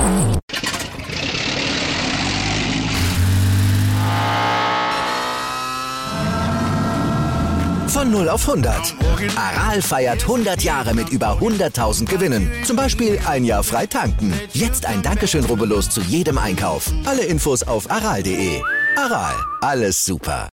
Von 0 auf 100. Aral feiert 100 Jahre mit über 100.000 Gewinnen. Zum Beispiel ein Jahr frei tanken. Jetzt ein Dankeschön, rubbellos zu jedem Einkauf. Alle Infos auf aral.de. Aral, alles super.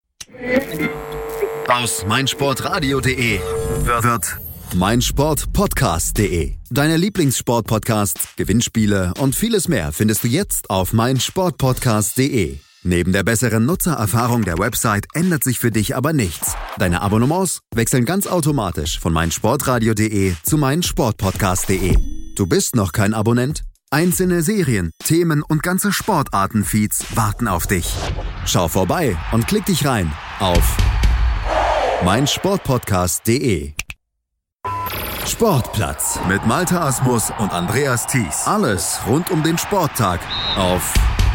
Aus meinsportradio.de wird meinsportpodcast.de. Deine Lieblingssportpodcasts, Gewinnspiele und vieles mehr findest du jetzt auf meinsportpodcast.de. Neben der besseren Nutzererfahrung der Website ändert sich für dich aber nichts. Deine Abonnements wechseln ganz automatisch von meinsportradio.de zu meinsportpodcast.de. Du bist noch kein Abonnent? Einzelne Serien, Themen und ganze Sportarten-Feeds warten auf dich. Schau vorbei und klick dich rein auf meinsportpodcast.de. Sportplatz mit Malte Asmus und Andreas Thies. Alles rund um den Sporttag auf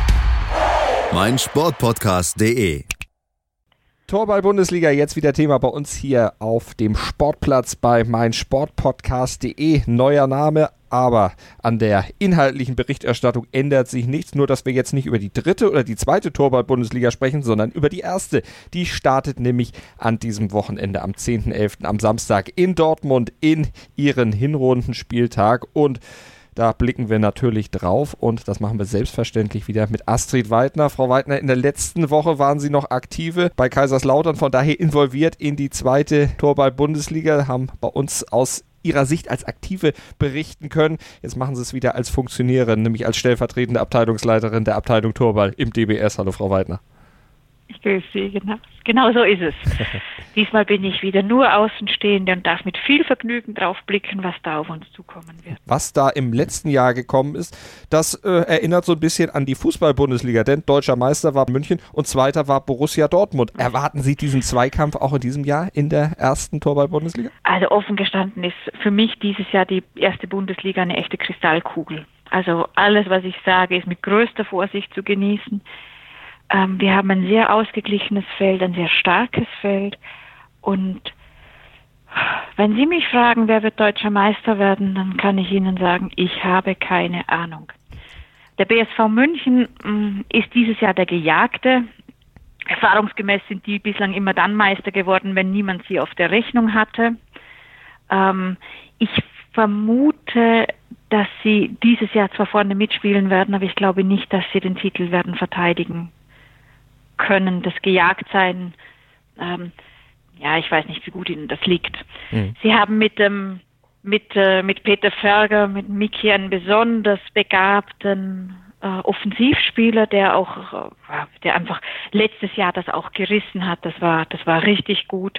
meinsportpodcast.de. Torball-Bundesliga, jetzt wieder Thema bei uns hier auf dem Sportplatz bei meinsportpodcast.de. Neuer Name, aber an der inhaltlichen Berichterstattung ändert sich nichts. Nur, dass wir jetzt nicht über die dritte oder die zweite Torball-Bundesliga sprechen, sondern über die erste. Die startet nämlich an diesem Wochenende am 10.11. am Samstag in Dortmund in ihren Hinrundenspieltag. Und da blicken wir natürlich drauf und das machen wir selbstverständlich wieder mit Astrid Weidner. Frau Weidner, in der letzten Woche waren Sie noch aktive bei Kaiserslautern, von daher involviert in die zweite Torball-Bundesliga, haben bei uns aus Ihrer Sicht als Aktive berichten können. Jetzt machen Sie es wieder als Funktionärin, nämlich als stellvertretende Abteilungsleiterin der Abteilung Torball im DBS. Hallo Frau Weidner. Ich grüße Sie, genau so ist es. Diesmal bin ich wieder nur Außenstehende und darf mit viel Vergnügen drauf blicken, was da auf uns zukommen wird. Was da im letzten Jahr gekommen ist, das erinnert so ein bisschen an die Fußball-Bundesliga, denn deutscher Meister war München und zweiter war Borussia Dortmund. Erwarten Sie diesen Zweikampf auch in diesem Jahr in der ersten Torball-Bundesliga? Also offen gestanden ist für mich dieses Jahr die erste Bundesliga eine echte Kristallkugel. Also alles, was ich sage, ist mit größter Vorsicht zu genießen. Wir haben ein sehr ausgeglichenes Feld, ein sehr starkes Feld. Und wenn Sie mich fragen, wer wird deutscher Meister werden, dann kann ich Ihnen sagen, ich habe keine Ahnung. Der BSV München ist dieses Jahr der Gejagte. Erfahrungsgemäß sind die bislang immer dann Meister geworden, wenn niemand sie auf der Rechnung hatte. Ich vermute, dass sie dieses Jahr zwar vorne mitspielen werden, aber ich glaube nicht, dass sie den Titel werden verteidigen können, das Gejagtsein. Ich weiß nicht, wie gut Ihnen das liegt. Sie haben mit Peter Ferger, mit Miki einen besonders begabten Offensivspieler, der einfach letztes Jahr das auch gerissen hat. Das war richtig gut.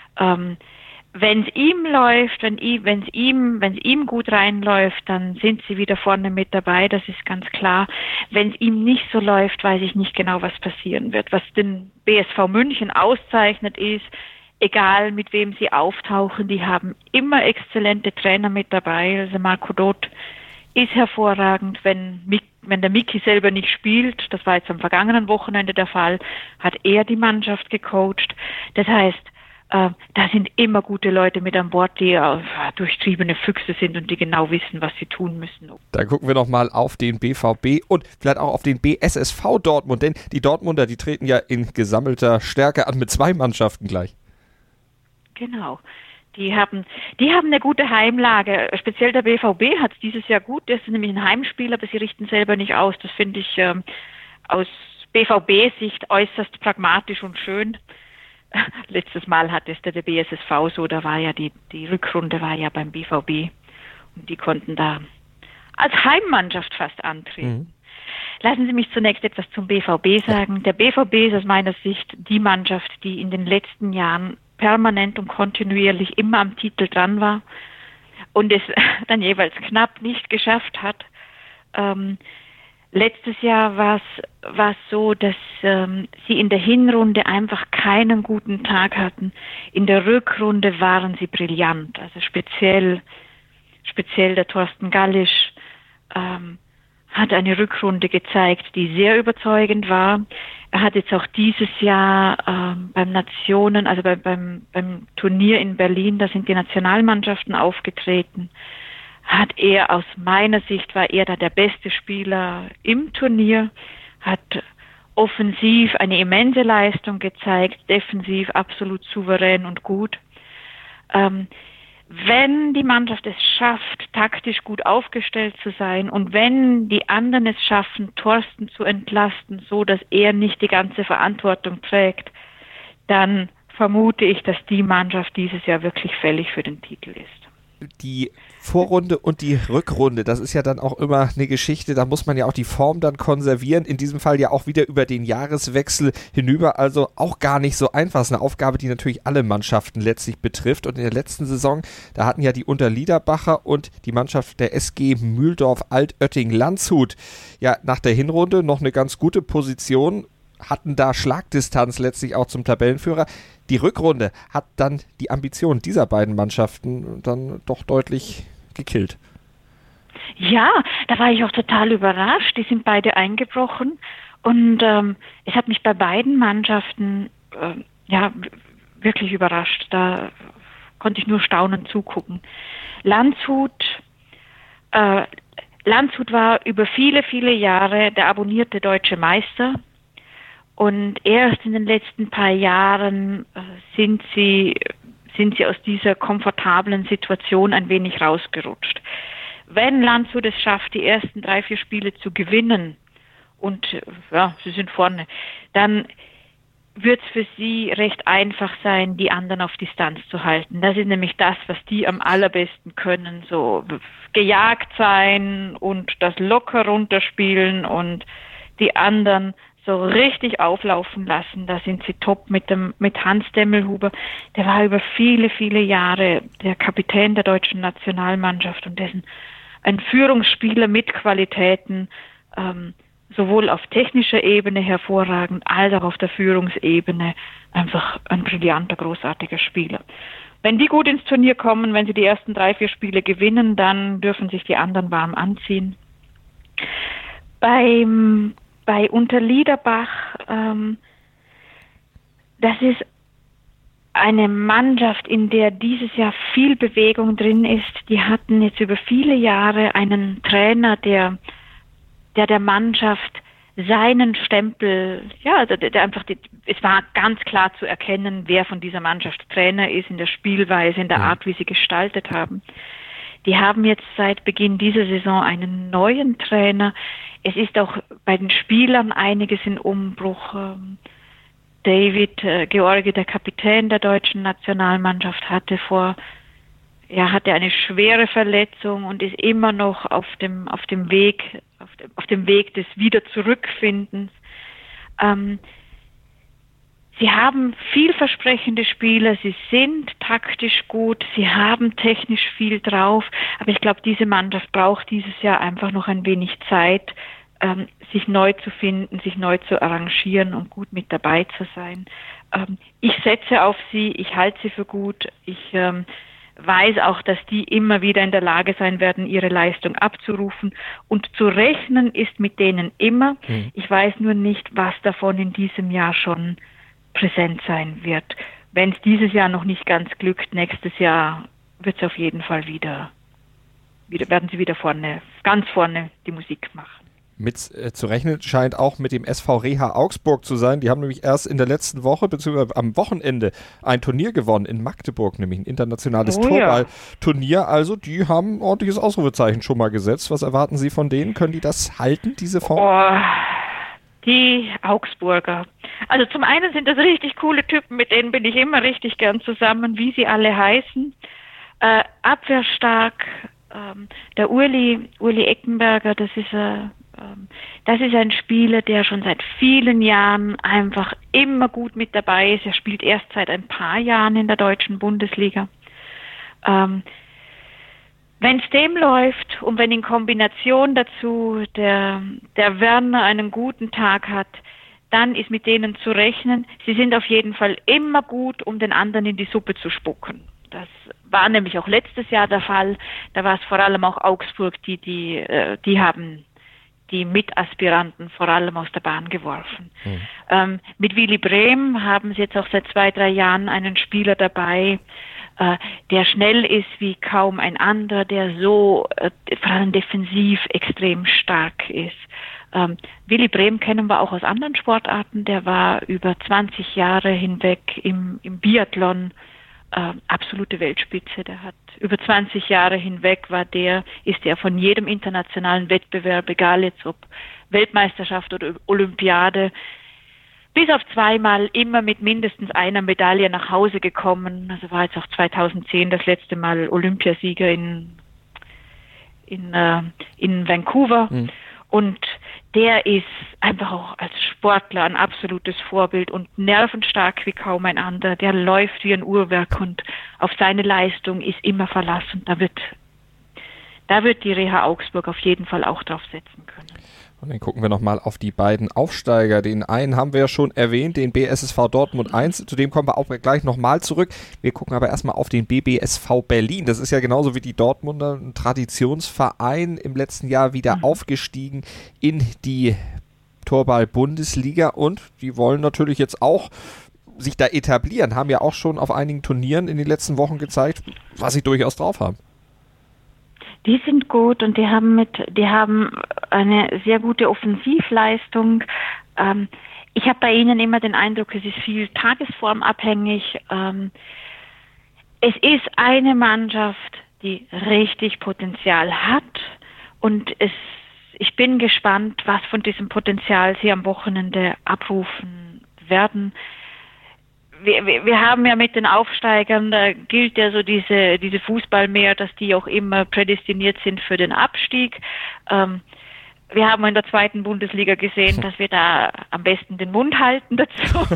Wenn es ihm läuft, wenn es ihm gut reinläuft, dann sind sie wieder vorne mit dabei, das ist ganz klar. Wenn es ihm nicht so läuft, weiß ich nicht genau, was passieren wird. Was den BSV München auszeichnet ist, egal mit wem sie auftauchen, die haben immer exzellente Trainer mit dabei. Also Marco Doth ist hervorragend, wenn der Miki selber nicht spielt, das war jetzt am vergangenen Wochenende der Fall, hat er die Mannschaft gecoacht. Das heißt, da sind immer gute Leute mit an Bord, die durchtriebene Füchse sind und die genau wissen, was sie tun müssen. Dann gucken wir nochmal auf den BVB und vielleicht auch auf den BSSV Dortmund, denn die Dortmunder, die treten ja in gesammelter Stärke an mit 2 Mannschaften gleich. Genau. Die haben eine gute Heimlage. Speziell der BVB hat es dieses Jahr gut. Das ist nämlich ein Heimspiel, aber sie richten selber nicht aus. Das finde ich aus BVB-Sicht äußerst pragmatisch und schön. Letztes Mal hat es der BSSV so, da war ja die Rückrunde war ja beim BVB und die konnten da als Heimmannschaft fast antreten. Lassen Sie mich zunächst etwas zum BVB sagen. Der BVB ist aus meiner Sicht die Mannschaft, die in den letzten Jahren permanent und kontinuierlich immer am Titel dran war und es dann jeweils knapp nicht geschafft hat. Letztes Jahr war es so, dass sie in der Hinrunde einfach keinen guten Tag hatten. In der Rückrunde waren sie brillant. Also speziell der Thorsten Gallisch hat eine Rückrunde gezeigt, die sehr überzeugend war. Er hat jetzt auch dieses Jahr beim Turnier in Berlin, da sind die Nationalmannschaften aufgetreten, hat er aus meiner Sicht, war er da der beste Spieler im Turnier, hat offensiv eine immense Leistung gezeigt, defensiv absolut souverän und gut. Wenn die Mannschaft es schafft, taktisch gut aufgestellt zu sein und wenn die anderen es schaffen, Thorsten zu entlasten, so dass er nicht die ganze Verantwortung trägt, dann vermute ich, dass die Mannschaft dieses Jahr wirklich fällig für den Titel ist. Die Vorrunde und die Rückrunde, das ist ja dann auch immer eine Geschichte, da muss man ja auch die Form dann konservieren, in diesem Fall ja auch wieder über den Jahreswechsel hinüber, also auch gar nicht so einfach, das ist eine Aufgabe, die natürlich alle Mannschaften letztlich betrifft und in der letzten Saison, da hatten ja die Unterliederbacher und die Mannschaft der SG Mühldorf Altötting-Landshut ja nach der Hinrunde noch eine ganz gute Position, hatten da Schlagdistanz letztlich auch zum Tabellenführer. Die Rückrunde hat dann die Ambition dieser beiden Mannschaften dann doch deutlich gekillt. Ja, da war ich auch total überrascht. Die sind beide eingebrochen und es hat mich bei beiden Mannschaften wirklich überrascht. Da konnte ich nur staunend zugucken. Landshut war über viele, viele Jahre der abonnierte deutsche Meister. Und erst in den letzten paar Jahren sind sie aus dieser komfortablen Situation ein wenig rausgerutscht. Wenn Landshut es schafft, die ersten 3-4 Spiele zu gewinnen und sie sind vorne, dann wird es für sie recht einfach sein, die anderen auf Distanz zu halten. Das ist nämlich das, was die am allerbesten können, so gejagt sein und das locker runterspielen und die anderen so richtig auflaufen lassen. Da sind sie top mit Hans Demmelhuber. Der war über viele, viele Jahre der Kapitän der deutschen Nationalmannschaft und dessen ein Führungsspieler mit Qualitäten, sowohl auf technischer Ebene hervorragend, als auch auf der Führungsebene einfach ein brillanter, großartiger Spieler. Wenn die gut ins Turnier kommen, wenn sie die ersten 3-4 Spiele gewinnen, dann dürfen sich die anderen warm anziehen. Bei Unterliederbach, das ist eine Mannschaft, in der dieses Jahr viel Bewegung drin ist. Die hatten jetzt über viele Jahre einen Trainer, der Mannschaft seinen Stempel, es war ganz klar zu erkennen, wer von dieser Mannschaft Trainer ist, in der Spielweise, in der Art, wie sie gestaltet haben. Die haben jetzt seit Beginn dieser Saison einen neuen Trainer. Es ist auch bei den Spielern einiges in Umbruch. David Georgi, der Kapitän der deutschen Nationalmannschaft, hatte eine schwere Verletzung und ist immer noch auf dem Weg des Wieder-Zurückfindens. Sie haben vielversprechende Spieler, sie sind taktisch gut, sie haben technisch viel drauf, aber ich glaube, diese Mannschaft braucht dieses Jahr einfach noch ein wenig Zeit, sich neu zu finden, sich neu zu arrangieren und gut mit dabei zu sein. Ich setze auf sie, ich halte sie für gut, ich weiß auch, dass die immer wieder in der Lage sein werden, ihre Leistung abzurufen und zu rechnen ist mit denen immer. Ich weiß nur nicht, was davon in diesem Jahr schon präsent sein wird. Wenn es dieses Jahr noch nicht ganz glückt, nächstes Jahr wird es auf jeden Fall werden sie wieder ganz vorne die Musik machen. Mit zu rechnen scheint auch mit dem SV Reha Augsburg zu sein. Die haben nämlich erst in der letzten Woche bzw. am Wochenende ein Turnier gewonnen in Magdeburg, nämlich ein internationales Torballturnier. Also die haben ein ordentliches Ausrufezeichen schon mal gesetzt. Was erwarten Sie von denen? Können die das halten, diese Form? Die Augsburger. Also zum einen sind das richtig coole Typen, mit denen bin ich immer richtig gern zusammen, wie sie alle heißen. Abwehrstark, der Uli Eckenberger, das ist ein Spieler, der schon seit vielen Jahren einfach immer gut mit dabei ist. Er spielt erst seit ein paar Jahren in der deutschen Bundesliga. Wenn es dem läuft und wenn in Kombination dazu der Werner einen guten Tag hat, dann ist mit denen zu rechnen. Sie sind auf jeden Fall immer gut, um den anderen in die Suppe zu spucken. Das war nämlich auch letztes Jahr der Fall. Da war es vor allem auch Augsburg, die haben die Mitaspiranten vor allem aus der Bahn geworfen. Mit Willy Brehm haben sie jetzt auch seit 2-3 Jahren einen Spieler dabei, der schnell ist wie kaum ein anderer, der so vor allem defensiv extrem stark ist. Willy Brehm kennen wir auch aus anderen Sportarten. Der war über 20 Jahre hinweg im Biathlon absolute Weltspitze. Der hat über 20 Jahre hinweg ist er von jedem internationalen Wettbewerb, egal jetzt ob Weltmeisterschaft oder Olympiade, bis auf 2-mal immer mit mindestens einer Medaille nach Hause gekommen. Also war jetzt auch 2010 das letzte Mal Olympiasieger in Vancouver. Und der ist einfach auch als Sportler ein absolutes Vorbild und nervenstark wie kaum ein anderer. Der läuft wie ein Uhrwerk und auf seine Leistung ist immer Verlass. Und da wird die Reha Augsburg auf jeden Fall auch drauf setzen können. Und dann gucken wir nochmal auf die beiden Aufsteiger. Den einen haben wir ja schon erwähnt, den BSSV Dortmund 1. Zu dem kommen wir auch gleich nochmal zurück. Wir gucken aber erstmal auf den BBSV Berlin. Das ist ja genauso wie die Dortmunder ein Traditionsverein, im letzten Jahr wieder aufgestiegen in die Torball-Bundesliga. Und die wollen natürlich jetzt auch sich da etablieren. Haben ja auch schon auf einigen Turnieren in den letzten Wochen gezeigt, was sie durchaus drauf haben. Die sind gut und die haben eine sehr gute Offensivleistung. Ich habe bei ihnen immer den Eindruck, es ist viel tagesformabhängig. Es ist eine Mannschaft, die richtig Potenzial hat und ich bin gespannt, was von diesem Potenzial sie am Wochenende abrufen werden. Wir haben ja mit den Aufsteigern, da gilt ja so diese Fußballmeer, dass die auch immer prädestiniert sind für den Abstieg. Wir haben in der 2. Bundesliga gesehen, dass wir da am besten den Mund halten dazu.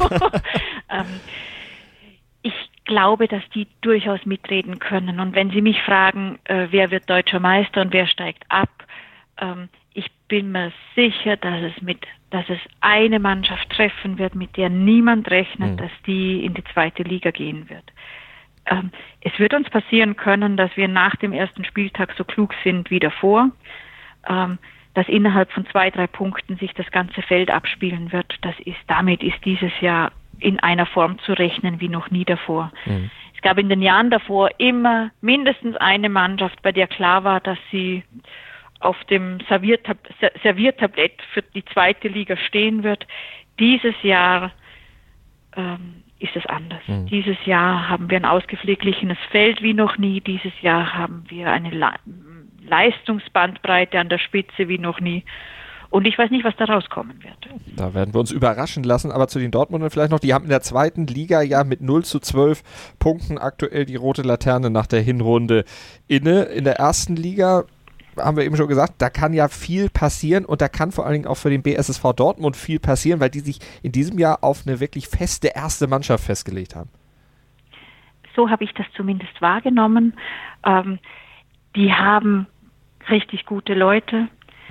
Ich glaube, dass die durchaus mitreden können. Und wenn Sie mich fragen, wer wird deutscher Meister und wer steigt ab, ich bin mir sicher, dass es eine Mannschaft treffen wird, mit der niemand rechnet, dass die in die 2. Liga gehen wird. Es wird uns passieren können, dass wir nach dem ersten Spieltag so klug sind wie davor, dass innerhalb von 2-3 Punkten sich das ganze Feld abspielen wird. Damit ist dieses Jahr in einer Form zu rechnen wie noch nie davor. Es gab in den Jahren davor immer mindestens eine Mannschaft, bei der klar war, dass sie auf dem Serviertablett für die 2. Liga stehen wird. Dieses Jahr ist es anders. Dieses Jahr haben wir ein ausgeglichenes Feld wie noch nie. Dieses Jahr haben wir eine Leistungsbandbreite an der Spitze wie noch nie. Und ich weiß nicht, was da rauskommen wird. Da werden wir uns überraschen lassen. Aber zu den Dortmundern vielleicht noch, die haben in der 2. Liga ja mit 0-12 Punkten aktuell die rote Laterne nach der Hinrunde inne. In der 1. Liga haben wir eben schon gesagt, da kann ja viel passieren und da kann vor allen Dingen auch für den BSSV Dortmund viel passieren, weil die sich in diesem Jahr auf eine wirklich feste erste Mannschaft festgelegt haben. So habe ich das zumindest wahrgenommen. Die haben richtig gute Leute.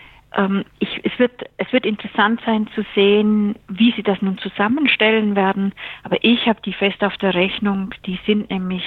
Es wird interessant sein zu sehen, wie sie das nun zusammenstellen werden, aber ich habe die fest auf der Rechnung, die sind nämlich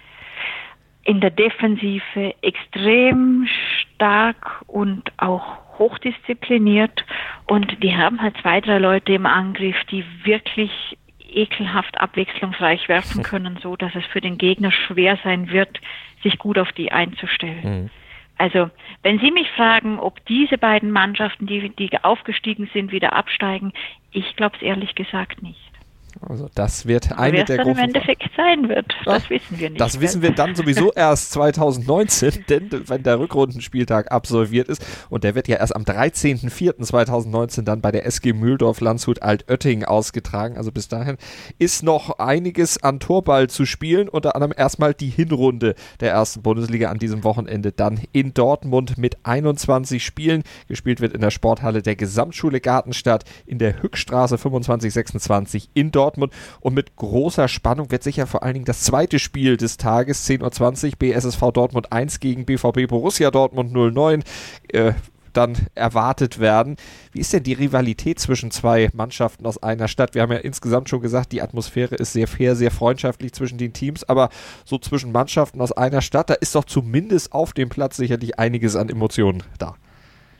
in der Defensive extrem stark und auch hochdiszipliniert und die haben halt 2-3 Leute im Angriff, die wirklich ekelhaft abwechslungsreich werfen können, so dass es für den Gegner schwer sein wird, sich gut auf die einzustellen. Also, wenn Sie mich fragen, ob diese beiden Mannschaften, die aufgestiegen sind, wieder absteigen, ich glaube es ehrlich gesagt nicht. Also das wird eine der großen... Wer es dann im Endeffekt sein wird, das wissen wir nicht. Das wissen wir dann sowieso erst 2019, denn wenn der Rückrundenspieltag absolviert ist und der wird ja erst am 13.04.2019 dann bei der SG Mühldorf Landshut Altötting ausgetragen. Also bis dahin ist noch einiges an Torball zu spielen, unter anderem erstmal die Hinrunde der 1. Bundesliga an diesem Wochenende dann in Dortmund mit 21 Spielen. Gespielt wird in der Sporthalle der Gesamtschule Gartenstadt in der Hückstraße 2526 in Dortmund und mit großer Spannung wird sicher vor allen Dingen das zweite Spiel des Tages, 10.20 Uhr, BSSV Dortmund 1 gegen BVB Borussia Dortmund 09 dann erwartet werden. Wie ist denn die Rivalität zwischen zwei Mannschaften aus einer Stadt? Wir haben ja insgesamt schon gesagt, die Atmosphäre ist sehr fair, sehr freundschaftlich zwischen den Teams, aber so zwischen Mannschaften aus einer Stadt, da ist doch zumindest auf dem Platz sicherlich einiges an Emotionen da.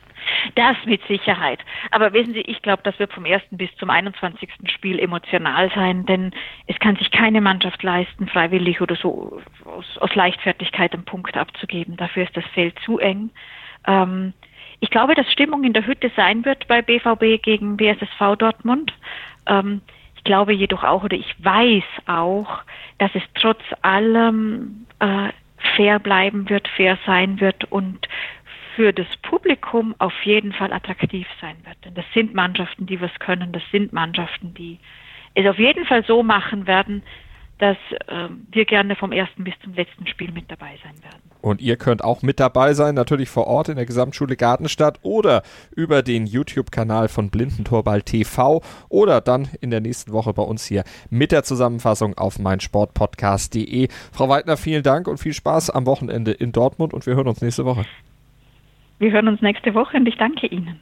Das mit Sicherheit. Aber wissen Sie, ich glaube, das wird vom 1. bis zum 21. Spiel emotional sein, denn es kann sich keine Mannschaft leisten, freiwillig oder so aus Leichtfertigkeit einen Punkt abzugeben. Dafür ist das Feld zu eng. Ich glaube, dass Stimmung in der Hütte sein wird bei BVB gegen BSSV Dortmund. Ich glaube jedoch auch, oder ich weiß auch, dass es trotz allem fair bleiben wird, fair sein wird und für das Publikum auf jeden Fall attraktiv sein wird. Denn das sind Mannschaften, die was können, das sind Mannschaften, die es auf jeden Fall so machen werden, dass wir gerne vom ersten bis zum letzten Spiel mit dabei sein werden. Und ihr könnt auch mit dabei sein, natürlich vor Ort in der Gesamtschule Gartenstadt oder über den YouTube-Kanal von Blindentorball TV oder dann in der nächsten Woche bei uns hier mit der Zusammenfassung auf meinsportpodcast.de. Frau Weidner, vielen Dank und viel Spaß am Wochenende in Dortmund und wir hören uns nächste Woche. Wir hören uns nächste Woche und ich danke Ihnen.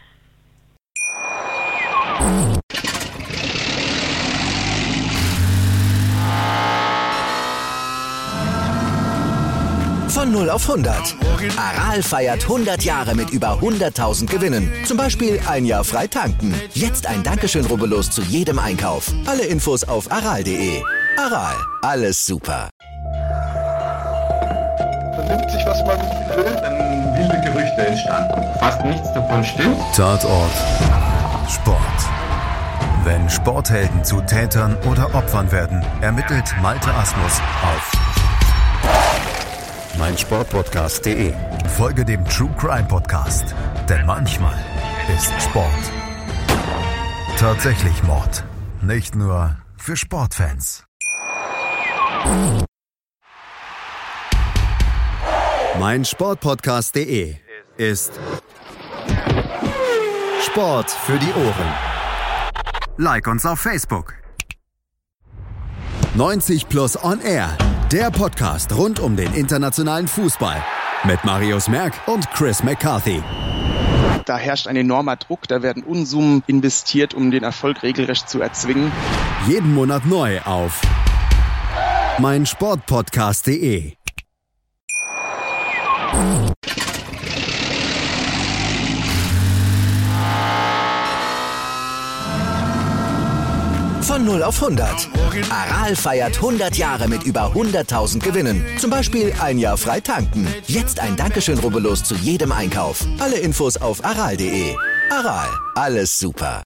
Von 0 auf 100. Aral feiert 100 Jahre mit über 100.000 Gewinnen. Zum Beispiel ein Jahr frei tanken. Jetzt ein Dankeschön, rubbellos zu jedem Einkauf. Alle Infos auf aral.de. Aral, alles super. Man nimmt sich, was man will. Dann wilde Gerüchte entstanden. Fast nichts davon stimmt. Tatort Sport. Wenn Sporthelden zu Tätern oder Opfern werden, ermittelt Malte Asmus auf meinsportpodcast.de. Folge dem True Crime Podcast, denn manchmal ist Sport tatsächlich Mord. Nicht nur für Sportfans. Meinsportpodcast.de ist Sport für die Ohren. Like uns auf Facebook. 90 Plus On Air, der Podcast rund um den internationalen Fußball mit Marius Merck und Chris McCarthy. Da herrscht ein enormer Druck, da werden Unsummen investiert, um den Erfolg regelrecht zu erzwingen. Jeden Monat neu auf meinsportpodcast.de. Von 0 auf 100. Aral feiert 100 Jahre mit über 100.000 Gewinnen. Zum Beispiel ein Jahr frei tanken. Jetzt ein Dankeschön, rubbellos zu jedem Einkauf. Alle Infos auf aral.de. Aral, alles super.